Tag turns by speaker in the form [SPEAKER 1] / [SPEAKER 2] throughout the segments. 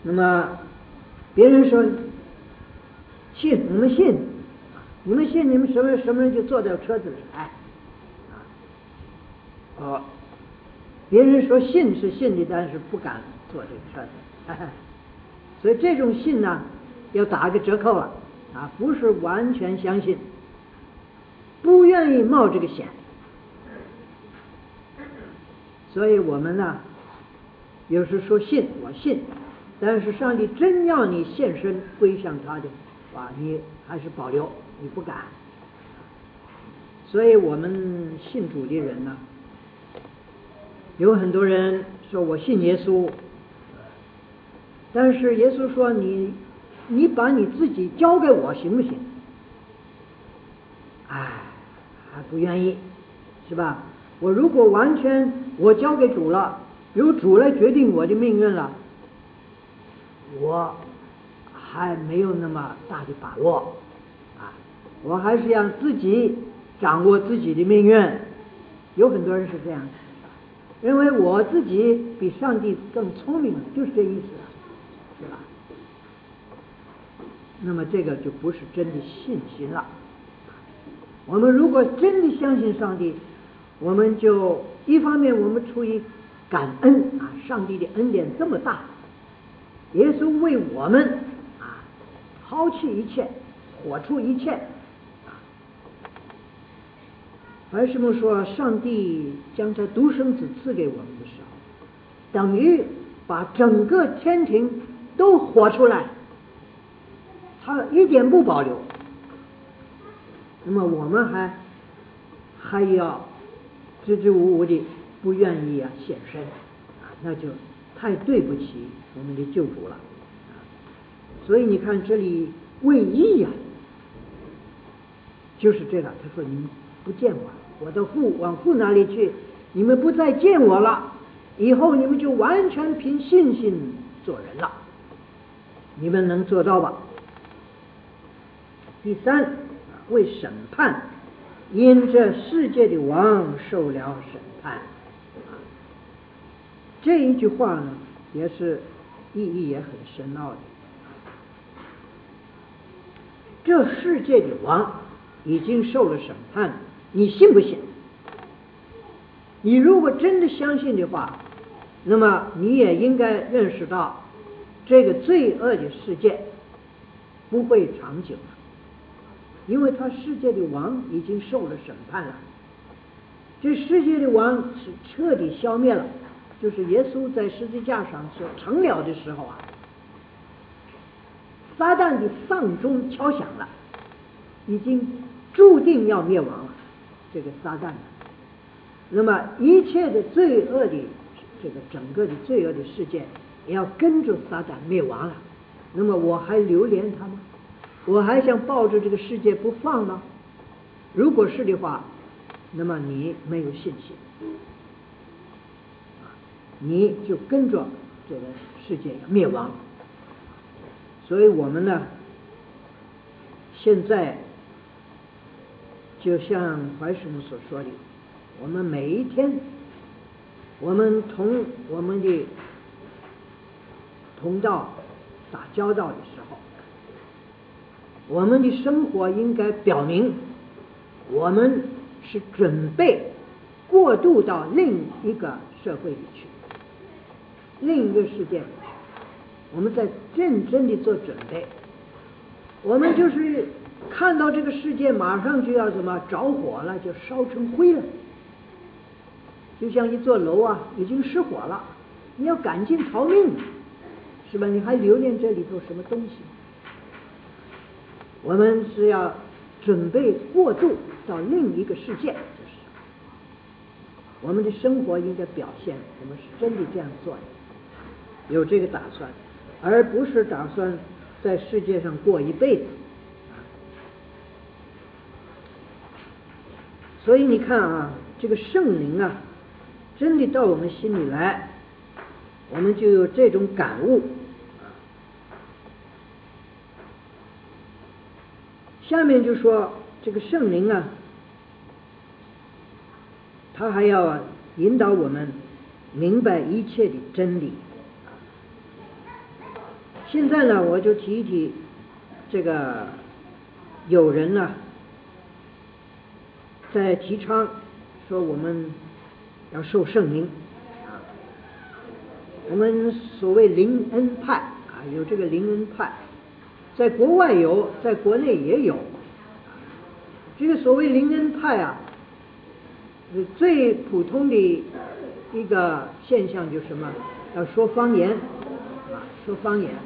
[SPEAKER 1] 那么别人说信，我们信，你们信，你们什么人就坐在车子里来别人说信是信的，但是不敢坐这个车子，所以这种信呢要打个折扣了不是完全相信，不愿意冒这个险。所以我们呢有时说信，我信，但是上帝真要你献身归向他的你还是保留，你不敢。所以我们信主的人呢，有很多人说我信耶稣，但是耶稣说你把你自己交给我行不行？还不愿意，是吧？我如果完全我交给主了，由主来决定我的命运了，我还没有那么大的把握我还是让自己掌握自己的命运。有很多人是这样的，认为我自己比上帝更聪明，就是这意思，是吧？那么这个就不是真的信心了。我们如果真的相信上帝，我们就一方面我们出于感恩上帝的恩典这么大，耶稣为我们抛弃一切，活出一切为什么说上帝将他独生子赐给我们的时候，等于把整个天庭都活出来，他一点不保留。那么我们还要支支吾吾的不愿意献身那就太对不起我们的救主了所以你看这里为义就是这个，他说你们不见我，我的父往父那里去，你们不再见我了，以后你们就完全凭信心做人了，你们能做到吧？第三，为审判，因这世界的王受了审判这一句话呢也是意义也很深奥的。这世界的王已经受了审判，你信不信？你如果真的相信的话，那么你也应该认识到这个罪恶的世界不会长久了，因为他世界的王已经受了审判了。这世界的王是彻底消灭了，就是耶稣在十字架上所成了的时候撒旦的丧钟敲响了，已经注定要灭亡了，这个撒旦那么一切的罪恶的这个整个的罪恶的世界也要跟着撒旦灭亡了。那么我还留恋他吗？我还想抱着这个世界不放吗？如果是的话，那么你没有信心你就跟着这个世界灭亡。所以我们呢现在就像怀师母所说的，我们每一天我们同我们的同道打交道的时候，我们的生活应该表明我们是准备过渡到另一个社会里去，另一个世界里去，我们在认真的做准备。我们就是看到这个世界马上就要着火了，就烧成灰了，就像一座楼已经失火了，你要赶紧逃命，是吧？你还留恋这里头什么东西？我们是要准备过渡到另一个世界，就是我们的生活应该表现我们是真的这样做的，有这个打算，而不是打算在世界上过一辈子。所以你看这个圣灵真的到我们心里来，我们就有这种感悟下面就说这个圣灵他还要引导我们明白一切的真理。 现在呢，我就提一提这个有人呢在提倡说我们要受圣灵啊，我们所谓灵恩派啊，有这个灵恩派，在国外有，在国内也有。这个所谓灵恩派啊，最普通的一个现象就是什么？要说方言啊，说方言。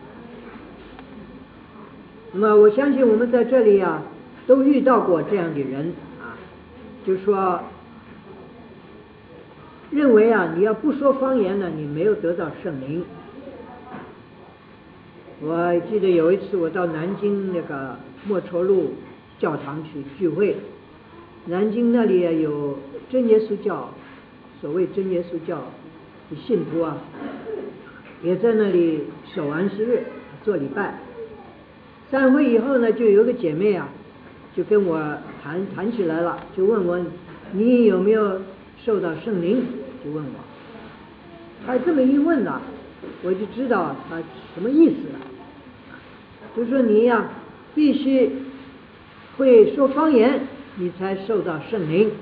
[SPEAKER 1] 那么我相信我们在这里啊，都遇到过这样的人啊，就是说认为啊，你要不说方言呢，你没有得到圣灵。我记得有一次我到南京那个莫愁路教堂去聚会，南京那里有真耶稣教，所谓真耶稣教的信徒啊，也在那里守安息日做礼拜。散会以后呢，就有个姐妹啊，就跟我谈起来了，就问我你有没有受到圣灵，就问我。她这么一问呢，我就知道她什么意思了，就说你呀必须会说方言，你才受到圣灵。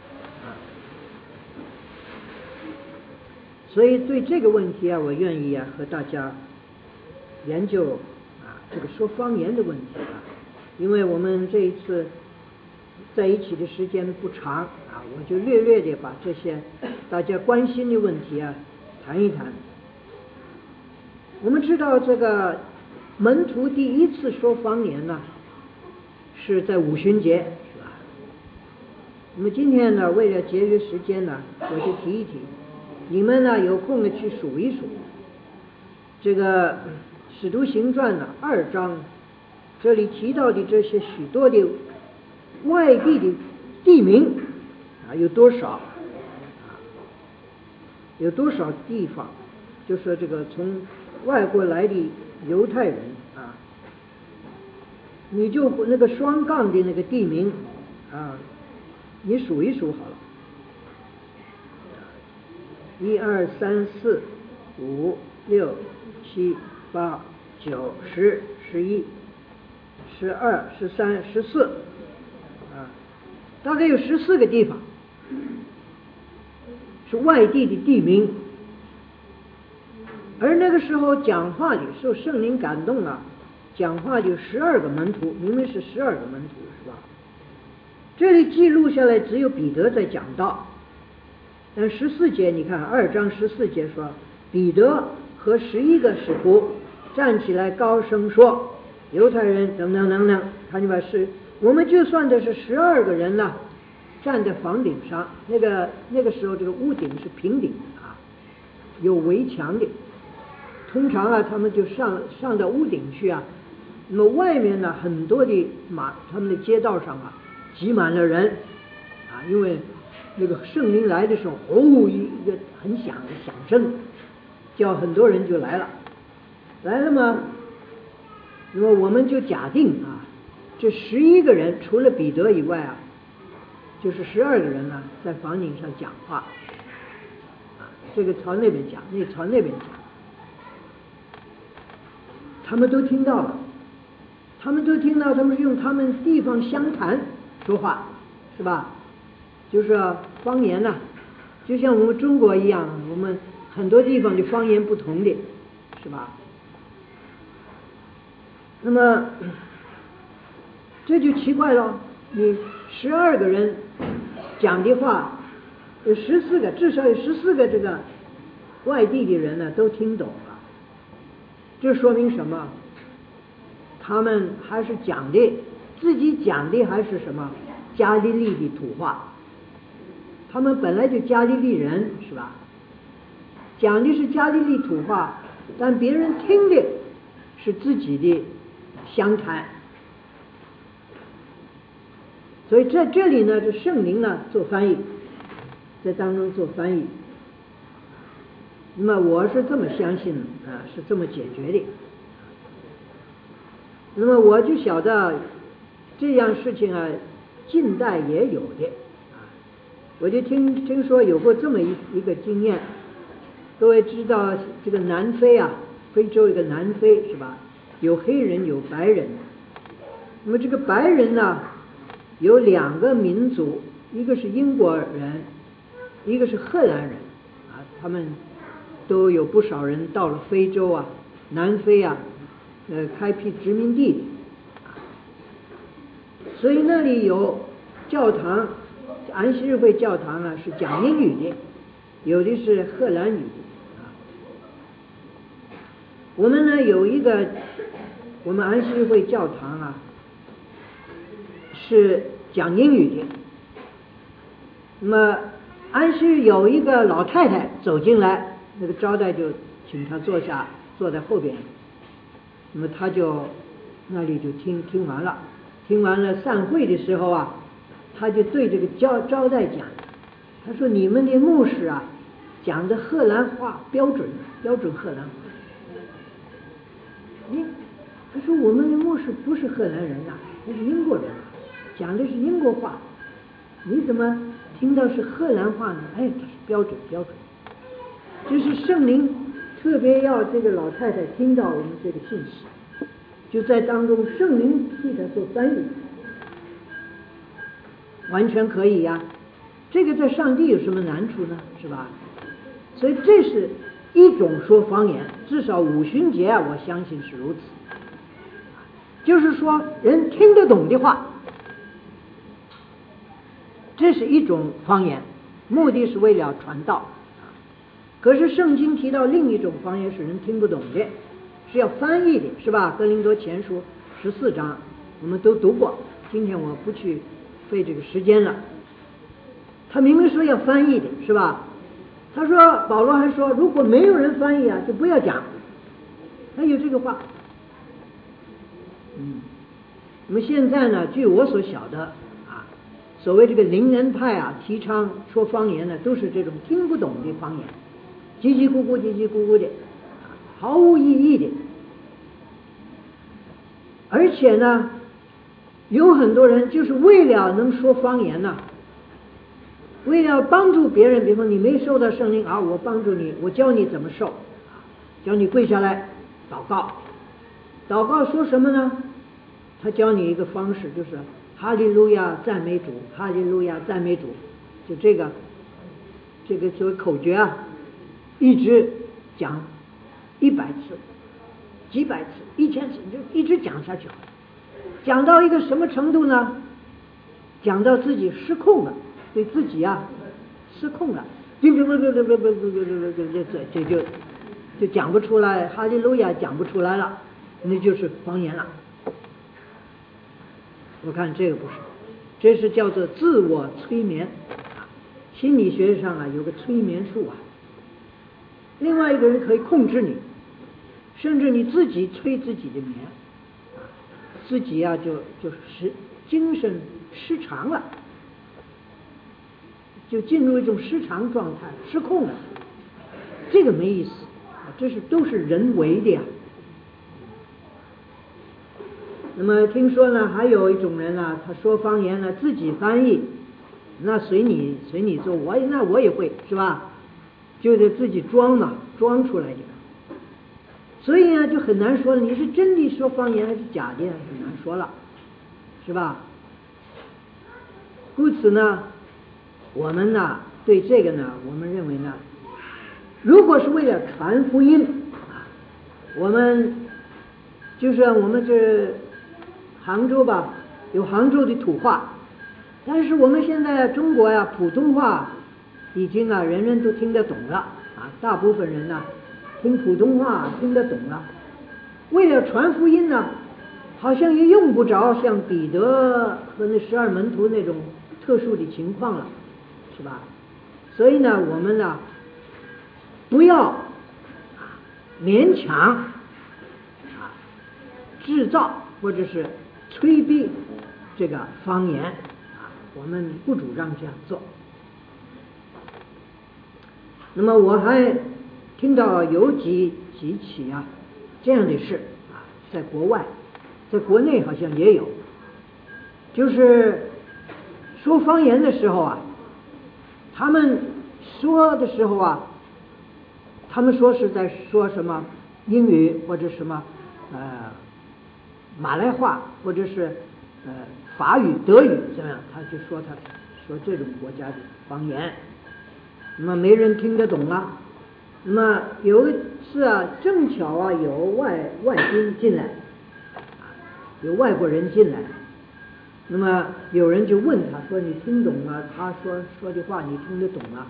[SPEAKER 1] 所以对这个问题啊，我愿意啊和大家研究这个说方言的问题啊，因为我们这一次在一起的时间不长啊，我就略略的把这些大家关心的问题啊谈一谈。我们知道这个门徒第一次说方言呢，是在五旬节，是吧？那么今天呢，为了节约时间呢，我就提一提，你们呢有空的去数一数这个使徒行传的2章，这里提到的这些许多的外地的地名啊，有多少地方，就说这个从外国来的犹太人啊，你就那个双杠的那个地名啊，你数一数好了，1、2、3、4、5、6、7、8、9、10、11、12、13、14啊，大概有14个地方是外地的地名。而那个时候讲话的受圣灵感动了，讲话就12个门徒，明明是12个门徒，是吧？这里记录下来只有彼得在讲道，但14节你看2章14节说，彼得和11个使徒站起来高声说，犹太人等等等等，看见吧？是我们就算的是12个人呢，站在房顶上，那个时候这个屋顶是平顶啊，有围墙的。通常啊，他们就上到屋顶去啊，那么外面呢，很多的他们的街道上啊，挤满了人啊，因为那个圣灵来的时候，一个很响的响声，叫很多人就来了嘛。那么我们就假定啊，这11个人除了彼得以外啊，就是12个人呢，在房顶上讲话啊，这个朝那边讲，那朝那边讲。他们都听到了，他们是用他们地方乡谈说话，是吧？就是方言呐，就像我们中国一样，我们很多地方的方言不同的，是吧？那么这就奇怪了，你12个人讲的话，有14个，至少有14个这个外地的人呢都听懂了。这说明什么？他们还是讲的自己讲的还是什么加利利的土话，他们本来就加利利人，是吧？讲的是加利利土话，但别人听的是自己的乡谈。所以在这里呢，这圣灵呢做翻译，在当中做翻译。那么我是这么相信啊，是这么解决的。那么我就晓得这样事情啊，近代也有的啊。我就听说有过这么一个经验。各位知道这个南非啊， 非洲一个南非是吧？有黑人有白人。那么这个白人呢，有2个民族，一个是英国人，一个是荷兰人啊，他们都有不少人到了非洲啊、南非啊，开辟殖民地。所以那里有教堂，安息日会教堂啊是讲英语的，有的是荷兰语的啊。我们呢有一个，我们安息日会教堂啊是讲英语的。那么安息日有一个老太太走进来，那个招待就请她坐下，坐在后边。那么她就那里就听完了。听完了散会的时候啊，他就对这个招待讲，他说你们的牧师啊讲的荷兰话标准荷兰话。他说我们的牧师不是荷兰人呐，他是英国人啊，讲的是英国话，你怎么听到是荷兰话呢？他是标准。这是圣灵特别要这个老太太听到我们这个信息，就在当中圣灵替他做翻译，完全可以呀。这个在上帝有什么难处呢？是吧？所以这是一种说方言，至少五旬节啊，我相信是如此。就是说人听得懂的话，这是一种方言，目的是为了传道。可是圣经提到另一种方言是人听不懂的，是要翻译的，是吧？哥林多前书14章我们都读过，今天我不去费这个时间了。他明明说要翻译的，是吧？他说保罗还说如果没有人翻译啊，就不要讲，他有这个话。那么现在呢，据我所晓得啊，所谓这个灵恩派啊，提倡说方言呢，都是这种听不懂的方言，叽叽咕咕的，毫无意义的。而且呢，有很多人就是为了能说方言呢，为了帮助别人，比方你没受到圣灵啊，我帮助你，我教你怎么受，教你跪下来祷告。祷告说什么呢？他教你一个方式，就是哈利路亚赞美主，哈利路亚赞美主，就这个作为口诀啊，一直讲100次、几百次、1000次，就一直讲下去。讲到一个什么程度呢？讲到自己失控了，对自己啊失控了，就讲不出来，哈利路亚讲不出来了，那就是方言了。我看这个不是，这是叫做自我催眠啊。心理学上啊有个催眠术啊，另外一个人可以控制你，甚至你自己催自己的眠啊，自己啊就是精神失常了，就进入一种失常状态，失控了，这个没意思啊，这都是人为的呀。那么听说呢，还有一种人呢，他说方言呢，自己翻译，那随你做，我也会，是吧？就得自己装嘛，装出来的。所以呢，就很难说了，你是真的说方言还是假的，很难说了，是吧？故此呢，我们呢对这个呢，我们认为呢，如果是为了传福音啊，我们就是我们这杭州吧，有杭州的土话，但是我们现在中国呀，普通话已经啊人人都听得懂了啊，大部分人呢听普通话听得懂了。为了传福音呢，好像也用不着像彼得和那12门徒那种特殊的情况了，是吧？所以呢，我们呢不要勉强制造或者是催逼这个方言啊，我们不主张这样做。那么我还听到有几起啊这样的事啊，在国外，在国内好像也有，就是说方言的时候啊，他们说的时候啊，他们说是在说什么英语或者什么马来话或者是法语、德语这样，他就说这种国家的方言，那么没人听得懂啊。那么有一次啊，正巧啊有外宾进来，有外国人进来，那么有人就问他说：“你听懂吗？”他说的话你听得懂吗？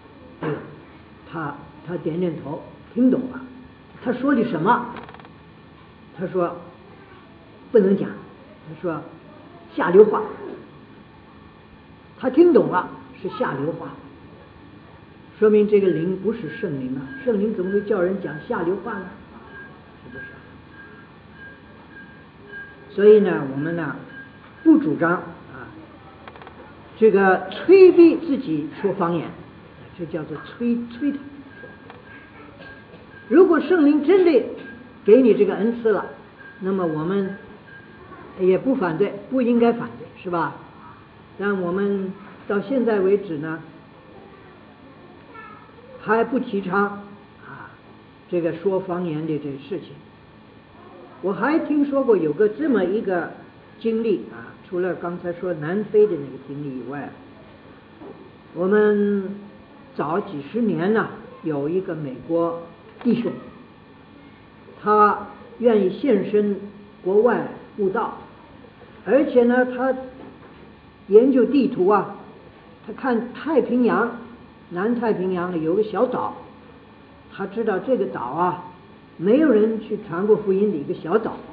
[SPEAKER 1] 他点点头，听懂了。他说的什么？他说不能讲，他说下流话。他听懂了，是下流话，说明这个灵不是圣灵啊！圣灵怎么会叫人讲下流话呢？是不是？所以呢，我们呢不主张这个催逼自己说方言，这叫做催他。如果圣灵真的给你这个恩赐了，那么我们也不反对，不应该反对，是吧？但我们到现在为止呢，还不提倡这个说方言的这个事情。我还听说过有个这么一个经历除了刚才说南非的那个经历以外，我们早几十年呢，有一个美国弟兄，他愿意献身国外布道，而且呢，他研究地图他看太平洋，南太平洋里有个小岛，他知道这个岛没有人去传过福音的一个小岛，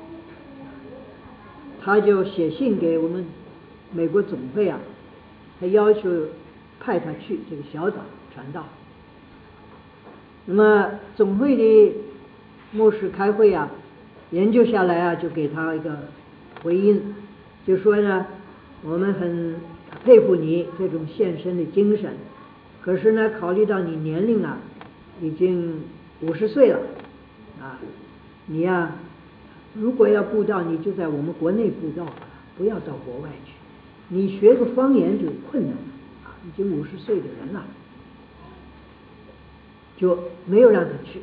[SPEAKER 1] 他就写信给我们美国总会他要求派他去这个小岛传道。那么总会的牧师开会研究下来就给他一个回应，就说呢，我们很佩服你这种献身的精神，可是呢，考虑到你年龄已经50岁了你如果要布道，你就在我们国内布道，不要到国外去。你学个方言就有困难了已经50岁的人了，就没有让他去，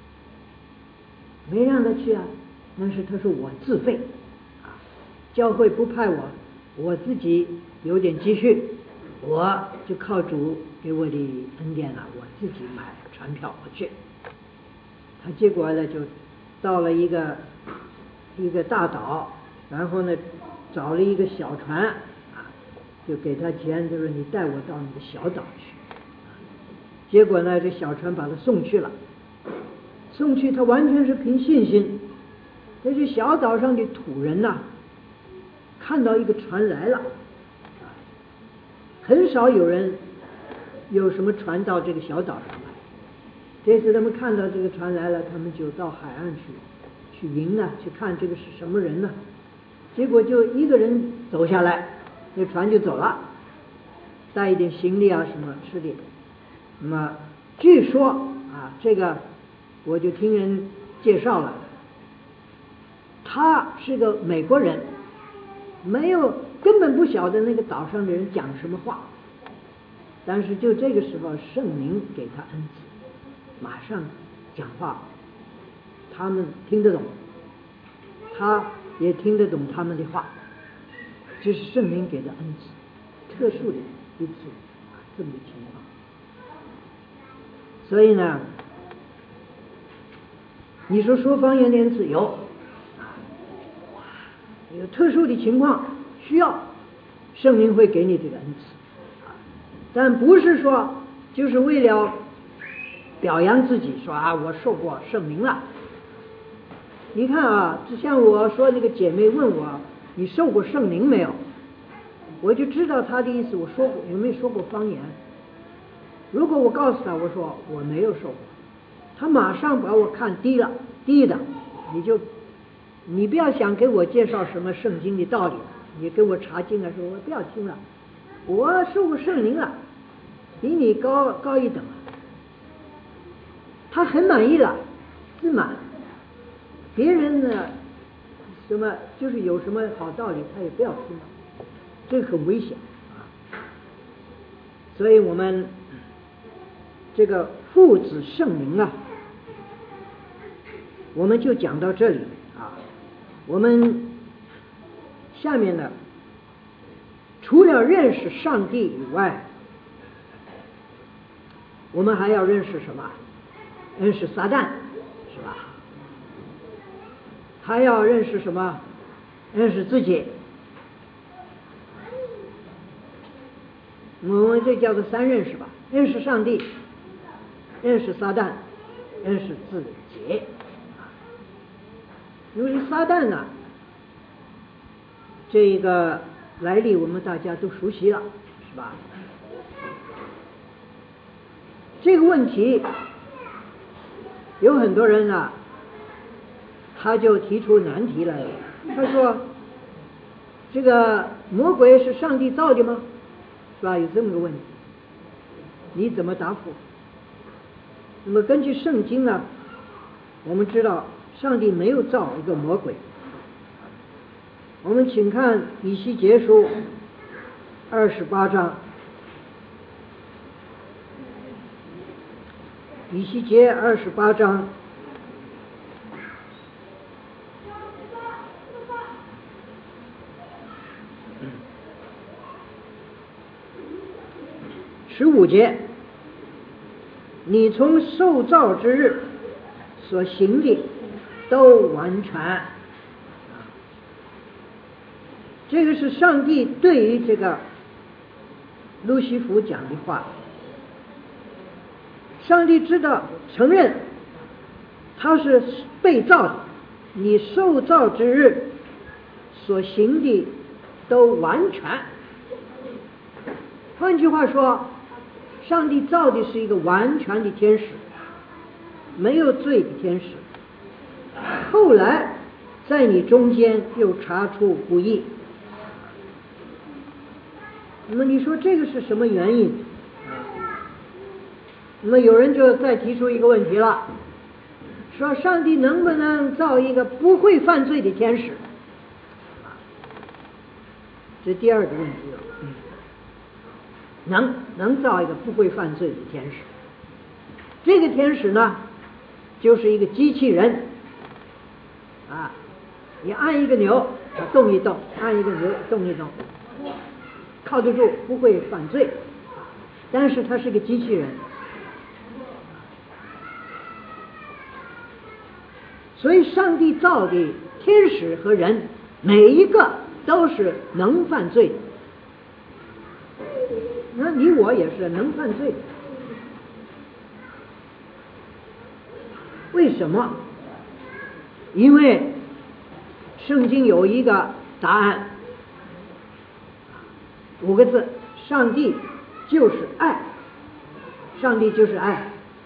[SPEAKER 1] 没让他去但是他说我自费教会不派我自己有点积蓄，我就靠主给我的恩典我自己买船票我去。他结果呢就到了一个大岛，然后呢找了一个小船就给他钱，就是你带我到你的小岛去。结果呢这小船把他送去了，送去他完全是凭信心。那这小岛上的土人看到一个船来了很少有人有什么船到这个小岛上来。这次他们看到这个船来了，他们就到海岸去迎去看这个是什么人结果就一个人走下来，那船就走了，带一点行李什么吃的。那么据说这个我就听人介绍了，他是个美国人，根本不晓得那个岛上的人讲什么话，但是就这个时候圣灵给他恩赐，马上讲话，他们听得懂，他也听得懂他们的话，这是圣灵给的恩赐，特殊的一次这么的情况。所以呢，你说方言的恩赐有特殊的情况需要，圣灵会给你这个恩赐但不是说就是为了表扬自己，说我受过圣灵了。你看就像我说那个姐妹问我你受过圣灵没有，我就知道她的意思，我说过有没有说过方言。如果我告诉她我说我没有受过，她马上把我看低的，你不要想给我介绍什么圣经的道理，你给我查经说我不要听了，我受过圣灵了，比你高一等他很满意了，自满。别人呢什么就是有什么好道理他也不要听了，这个很危险所以我们这个父子圣灵我们就讲到这里啊。我们下面呢，除了认识上帝以外，我们还要认识什么？认识撒旦，是吧？还要认识什么？认识自己。我们这叫做三认识吧：认识上帝，认识撒旦，认识自己。因为撒旦呢，这个来历我们大家都熟悉了，是吧？这个问题有很多人呢，他就提出难题来了。他说：“这个魔鬼是上帝造的吗？是吧？有这么个问题，你怎么答复？”那么根据圣经呢，我们知道上帝没有造一个魔鬼。我们请看以西结书28章，以西结28章15节，你从受造之日所行的都完全。这个是上帝对于这个路西弗讲的话。上帝知道承认他是被造的，你受造之日所行的都完全。换句话说，上帝造的是一个完全的天使，没有罪的天使。后来在你中间又查出不义。那么你说这个是什么原因？那么有人就再提出一个问题了，说上帝能不能造一个不会犯罪的天使？这第二个问题了。能造一个不会犯罪的天使。这个天使呢，就是一个机器人啊，你按一个钮它动一动，按一个钮动一动，靠得住，不会犯罪，但是它是个机器人。所以上帝造的天使和人每一个都是能犯罪的。那你我也是能犯罪的。为什么？因为圣经有一个答案，5个字：上帝就是爱。上帝就是爱。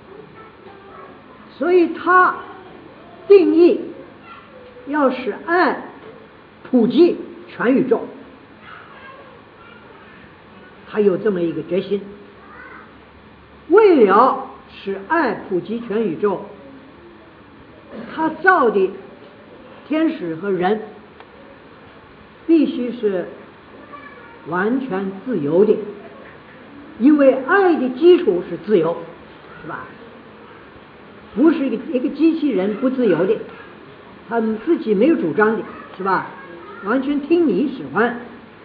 [SPEAKER 1] 所以他定义要使爱普及全宇宙，他有这么一个决心。为了使爱普及全宇宙，他造的天使和人必须是完全自由的，因为爱的基础是自由，是吧？不是一个机器人不自由的，他们自己没有主张的，是吧？完全听你使唤。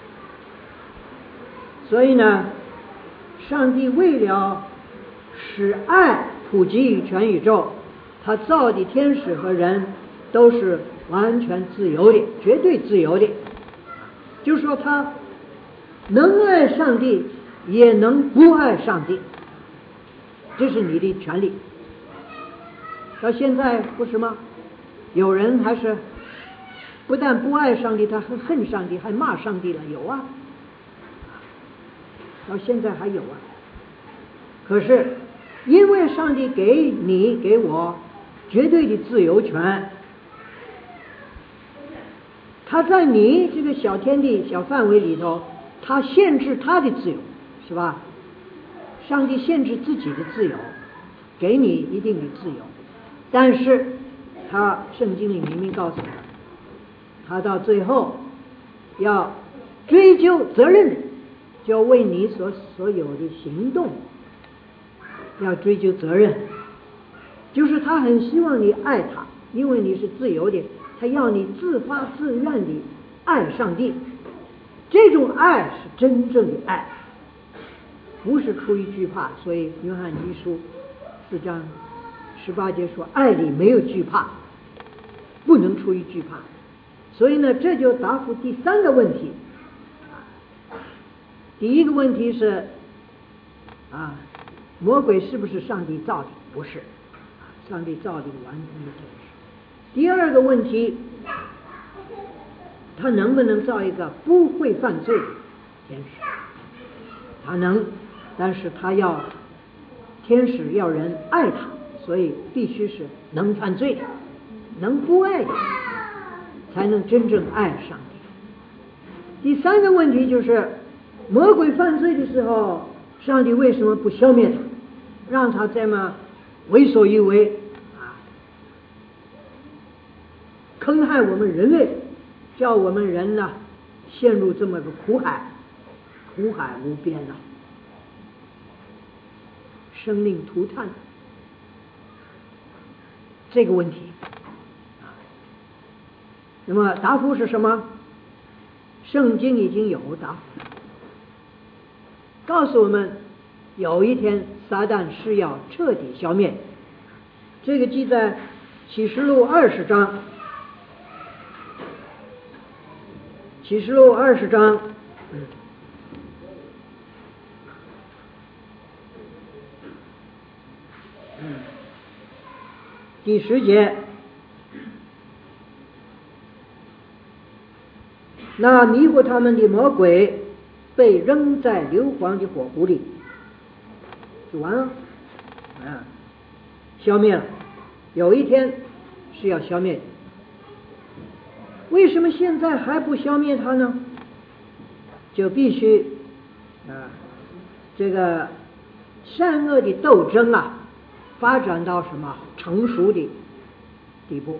[SPEAKER 1] 所以呢，上帝为了使爱普及于全宇宙，他造的天使和人都是完全自由的，绝对自由的。就是说他能爱上帝也能不爱上帝，这是你的权利。到现在不是吗？有人还是不但不爱上帝，他还恨上帝，还骂上帝了，有啊，到现在还有啊。可是因为上帝给你给我绝对的自由权，他在你这个小天地小范围里头，他限制他的自由，是吧？上帝限制自己的自由，给你一定的自由，但是他圣经里明明告诉他，他到最后要追究责任，就为你所有的行动要追究责任，就是他很希望你爱他， 因为你是自由的，他要你自发自愿的爱上帝。这种爱是真正的爱，不是出于惧怕。所以约翰一书4章18节说，爱里没有惧怕，不能出于惧怕。所以呢，这就答复第3个问题。第一个问题是魔鬼是不是上帝造的？不是，上帝造的完全的天使。第二个问题，他能不能造一个不会犯罪的天使？他能，但是他要天使要人爱他，所以必须是能犯罪的，能不爱的，才能真正爱上帝。第3个问题就是，魔鬼犯罪的时候，上帝为什么不消灭他，让他这么为所欲为坑害我们人类，叫我们人呢陷入这么个苦海无边生命涂炭这个问题。那么答复是什么？圣经已经有答复，告诉我们有一天撒旦是要彻底消灭。这个记在启示录20章，启示录20章第10节，那迷惑他们的魔鬼被扔在硫磺的火湖里，就完了消灭了。有一天是要消灭的。为什么现在还不消灭他呢？就必须这个善恶的斗争发展到什么成熟的地步，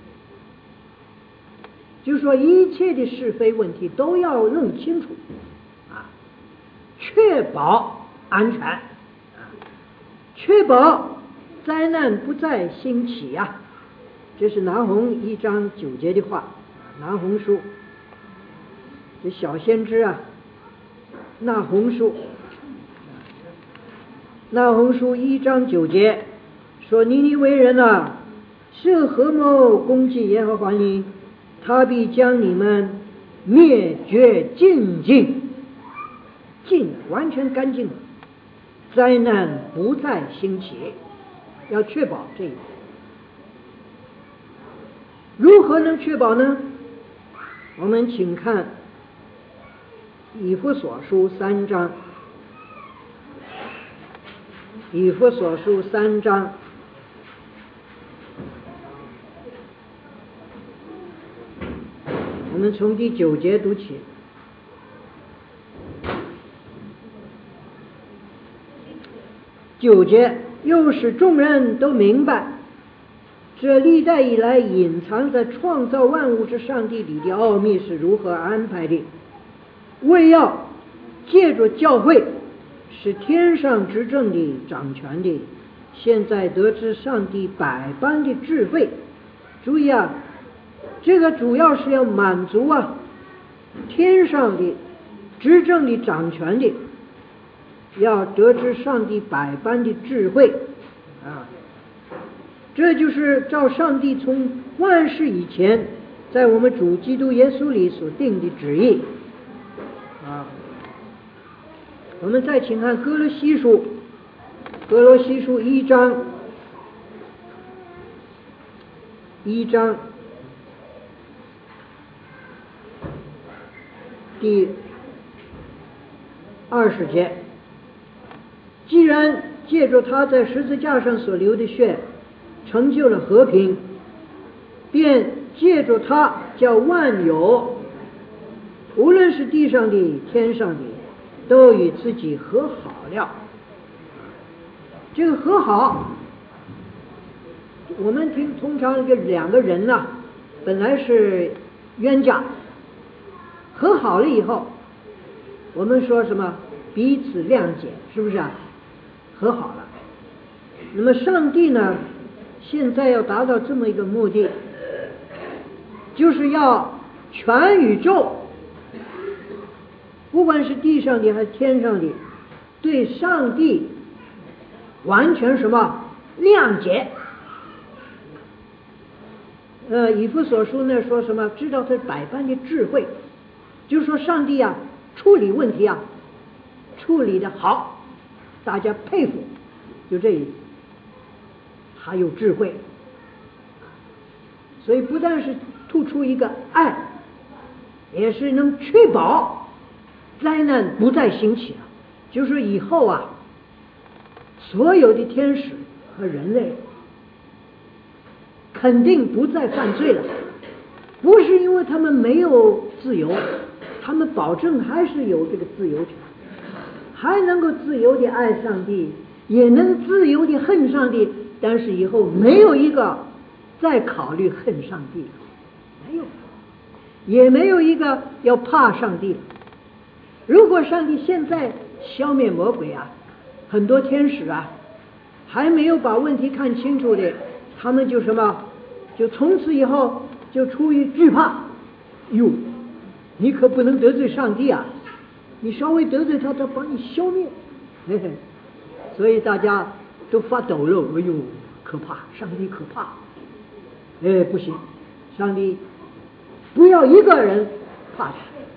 [SPEAKER 1] 就是说一切的是非问题都要弄清楚确保安全确保灾难不再兴起这是拿鸿1章9节的话。拿鸿书，这小先知拿鸿书1章9节说，尼尼微人是何谋攻击耶和华你，他必将你们灭绝尽完全干净，灾难不再兴起。要确保这一点。如何能确保呢？我们请看以弗所书3章，以弗所书3章我们从第9节读起。9节，又使众人都明白，这历代以来隐藏在创造万物之上帝里的奥秘是如何安排的，为要借着教会使天上执政的掌权的现在得知上帝百般的智慧。注意这个主要是要满足天上的执政的掌权的要得知上帝百般的智慧这就是照上帝从万世以前在我们主基督耶稣里所定的旨意我们再请看哥罗西书1章第20节，既然借着他在十字架上所流的血成就了和平，便借着他叫万有，无论是地上的天上的，都与自己和好了。这个和好，我们通常两个人本来是冤家，和好了以后，我们说什么彼此谅解，是不是和好了。那么上帝呢， 现在要达到这么一个目的，就是要全宇宙，不管是地上的还是天上的，对上帝完全什么谅解。以弗所书那说什么？知道他百般的智慧，就是说上帝啊，处理问题啊，处理的好，大家佩服，就这意思。他有智慧，所以不但是突出一个爱，也是能确保灾难不再兴起了。就是说以后啊，所有的天使和人类肯定不再犯罪了，不是因为他们没有自由，他们保证还是有这个自由权，还能够自由的爱上帝，也能自由的恨上帝，但是以后没有一个再考虑恨上帝了，没有，也没有一个要怕上帝了。如果上帝现在消灭魔鬼啊，很多天使啊还没有把问题看清楚的，他们就什么，就从此以后就出于惧怕，哟，你可不能得罪上帝啊，你稍微得罪他，他把你消灭，嘿嘿，所以大家都发抖了，哎呦，可怕，上帝可怕，不行，上帝不要一个人怕他。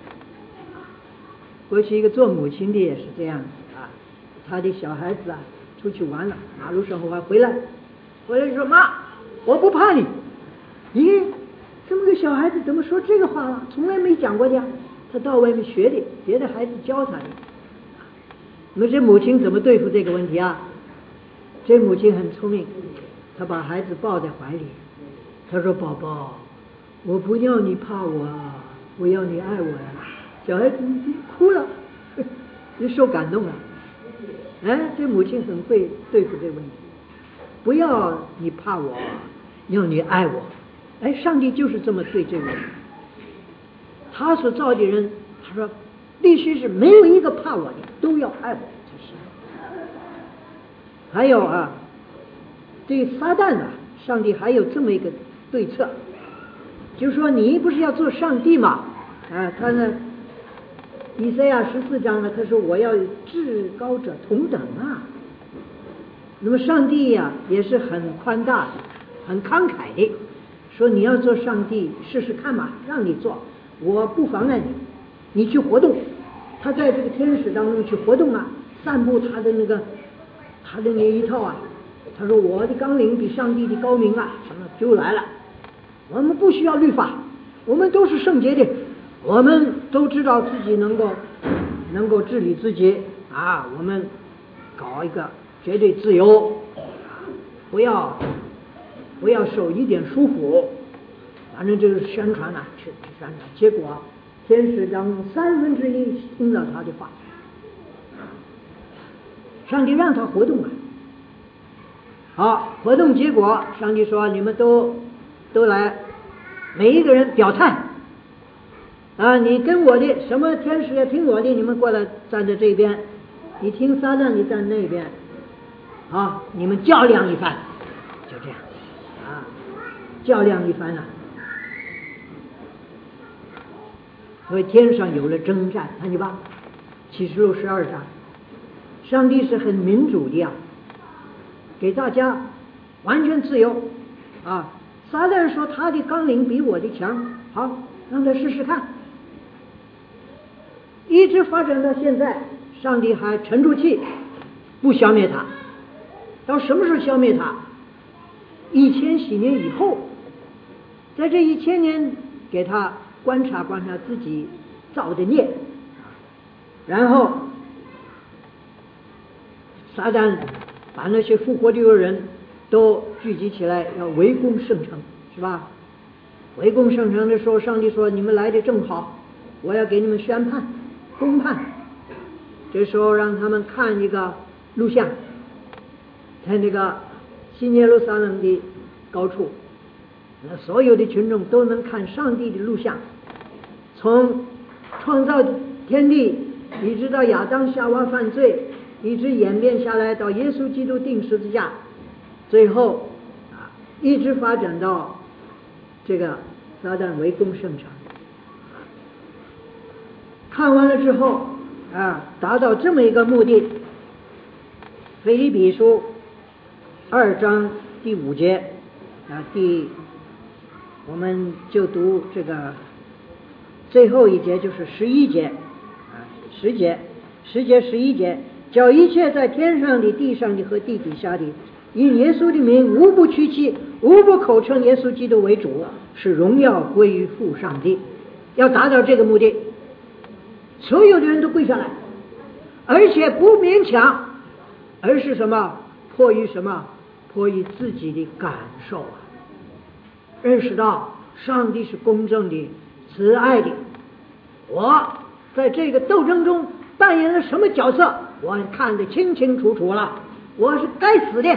[SPEAKER 1] 过去一个做母亲的也是这样子啊，他的小孩子啊出去玩了，马路上还回来就说，妈，我不怕你。咦，这么个小孩子怎么说这个话了？从来没讲过的呀，他到外面学的，别的孩子教他的。那么这母亲怎么对付这个问题啊？这母亲很聪明，她把孩子抱在怀里，她说，宝宝，我不要你怕我，我要你爱我呀。小孩子哭了，就受感动了。这母亲很会对付这个问题，不要你怕我，要你爱我。上帝就是这么对这个人，他所造的人，他说必须是没有一个怕我的，都要爱我才行。还有啊，对撒旦啊，上帝还有这么一个对策，就是说你不是要做上帝嘛？他呢，以赛亚14章呢，他说我要与至高者同等啊。那么上帝呀，也是很宽大的，很慷慨的，说你要做上帝试试看嘛，让你做，我不妨碍你，你去活动。他在这个天使当中去活动啊，散布他的那一套啊。他说我的纲领比上帝的高明啊，什么就来了。我们不需要律法，我们都是圣洁的，我们都知道自己能够治理自己啊，我们搞一个绝对自由，不要受一点束缚，反正就是宣传啊，去宣传。结果天使当中1/3听了他的话，上帝让他活动啊。好，活动结果，上帝说你们都来，每一个人表态啊，你跟我的什么天使也听我的，你们过来站在这边，你听撒旦你站那边，啊，你们较量一番，就这样啊，较量一番了。所以天上有了征战，看见吧？启示录12章，上帝是很民主的呀，给大家完全自由啊。撒旦说他的纲领比我的强，好，让他试试看。一直发展到现在，上帝还沉住气，不消灭他。到什么时候消灭他？1000禧年以后，在这1000年给他观察观察自己造的孽，然后撒旦把那些复活的人都聚集起来，要围攻圣城，是吧？围攻圣城的时候，上帝说你们来的正好，我要给你们宣判公判。这时候让他们看一个录像，在那个新耶路撒冷的高处，那所有的群众都能看上帝的录像，从创造天地一直到亚当夏娃犯罪，一直演变下来到耶稣基督钉十字架，最后一直发展到这个撒旦围攻圣城。看完了之后达到这么一个目的，腓立比书2章第5节我们就读这个最后一节，就是11节10节11节，叫一切在天上的、地上的和地底下的，因耶稣的名，无不屈膝，无不口称耶稣基督为主，使荣耀归于父上帝。要达到这个目的，所有的人都跪下来，而且不勉强，而是什么？迫于什么？迫于自己的感受认识到上帝是公正的、慈爱的。我在这个斗争中扮演了什么角色，我看得清清楚楚了，我是该死的，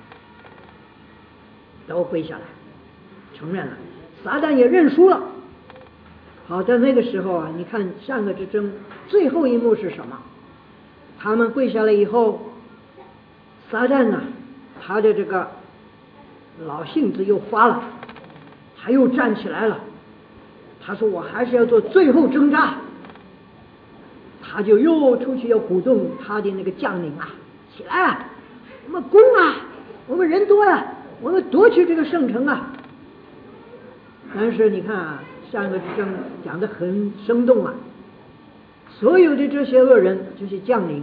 [SPEAKER 1] 都跪下来承认了。撒旦也认输了。好，在那个时候你看善恶之争最后一幕是什么？他们跪下来以后，撒旦他的这个老性子又发了，他又站起来了，他说我还是要做最后挣扎。他就又出去要鼓动他的那个将领起来我们攻我们人多我们夺取这个圣城但是你看善恶之争讲得很生动所有的这些恶人、这些将领，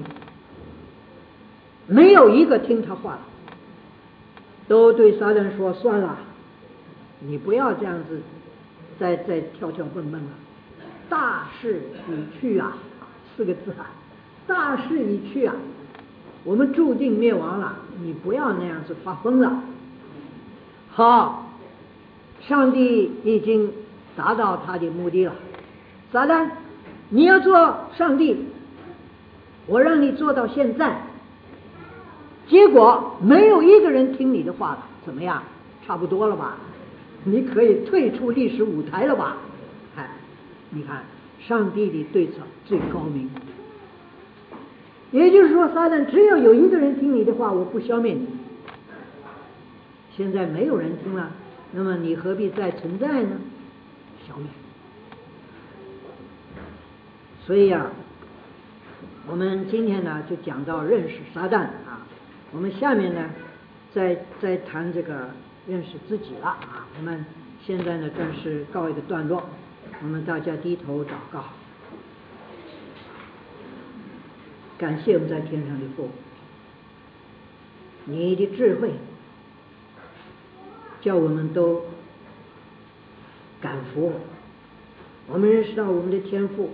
[SPEAKER 1] 没有一个听他话的，都对撒旦说：算了，你不要这样子再跳跳蹦蹦了，大势已去4个字大势已去我们注定灭亡了，你不要那样子发疯了。好，上帝已经达到他的目的了。撒旦，你要做上帝，我让你做到现在，结果没有一个人听你的话了，怎么样？差不多了吧？你可以退出历史舞台了吧？你看上帝的对策最高明。也就是说，撒旦只要有一个人听你的话，我不消灭你。现在没有人听了，那么你何必再存在呢？消灭。所以我们今天就讲到认识撒旦我们下面呢再谈这个认识自己了我们现在呢暂时告一个段落，我们大家低头祷告。感谢我们在天上的父，你的智慧叫我们都感服，我们认识到我们的天赋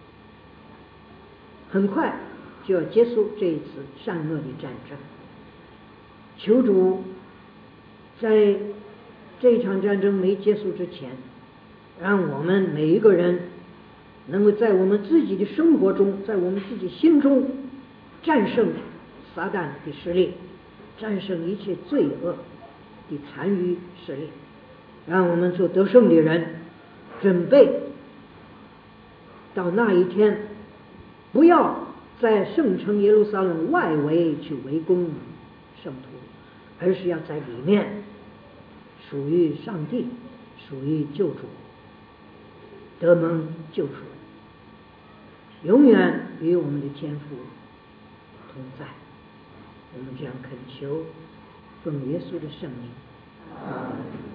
[SPEAKER 1] 很快就要结束这一次善恶的战争。求主在这场战争没结束之前，让我们每一个人能够在我们自己的生活中，在我们自己心中战胜撒旦的势力，战胜一切罪恶的残余势力，让我们做得胜的人，准备到那一天，不要在圣城耶路撒冷外围去围攻圣徒，而是要在里面属于上帝，属于救主，得蒙救赎，永远与我们的天父同在。我们这样恳求，奉耶稣的圣名。